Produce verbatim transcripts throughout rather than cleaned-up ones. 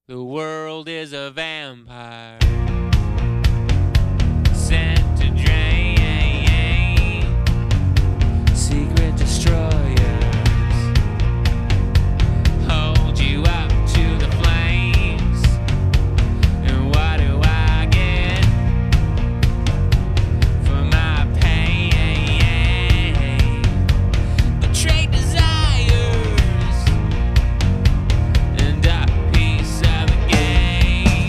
The world is a vampire sent to drain. Secret destroyers hold you up to the flames. And what do I get for my pain? Betrayed desires and a piece of the game.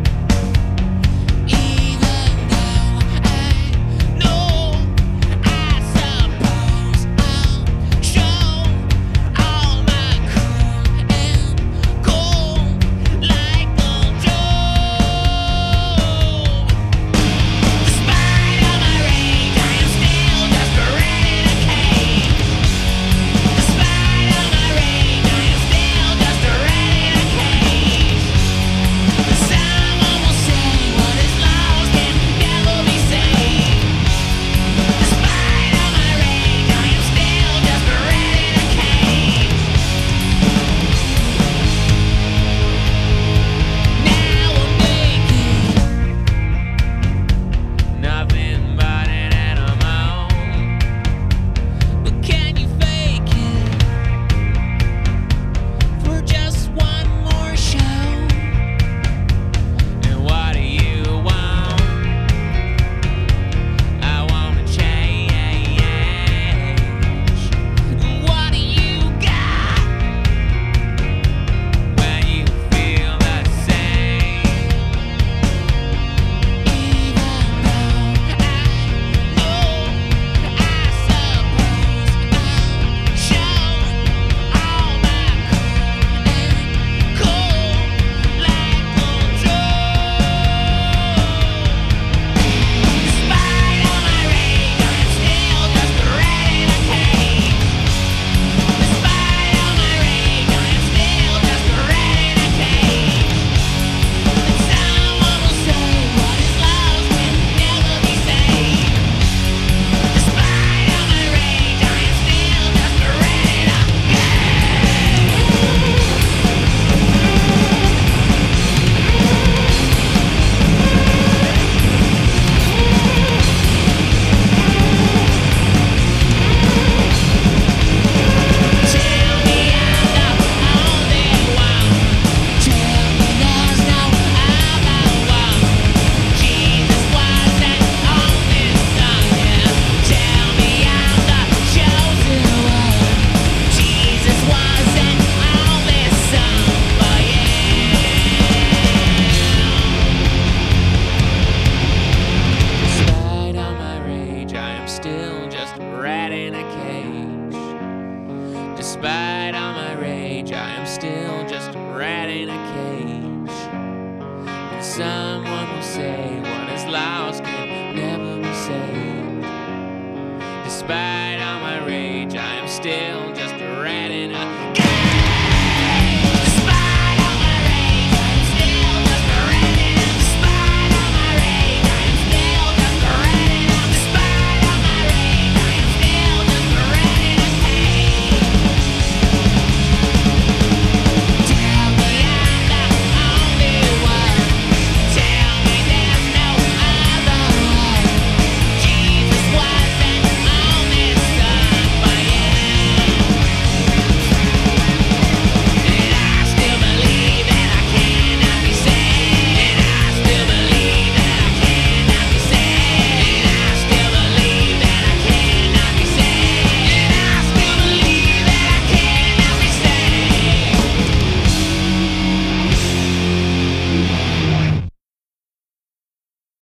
Even though I know, I suppose I'll show all my cool and cold like old Joe. Despite all my rage, I am still just a rat in a cage. Despite all my rage, I am still just a rat in a cage. Someone will say what is lost can never be saved. Despite all my rage, I am still just a rat in a cage. Now I'm naked, nothing but an animal. But can you fake it for just one more show? And what do you want? I wanna change. What do you got when you feel the same? Even though I know, I suppose I'll show all my cool and cold like old Joe. Despite all my rage, I'm still just a rat in a cage. Despite all my rage, I'm still just a rat in a cage. Someone will say what is lost can never be saved. Despite all my rage, I am still just a rat in a Tell me I'm the only one. Tell me there's no other one. Jesus was that only son, yeah. Tell me I'm the chosen one. Jesus was that only son, but yeah. Despite all my rage, I am still just a rat in a cage. Despite all my rage, I am still just a rat in a cage. And someone will say what is loud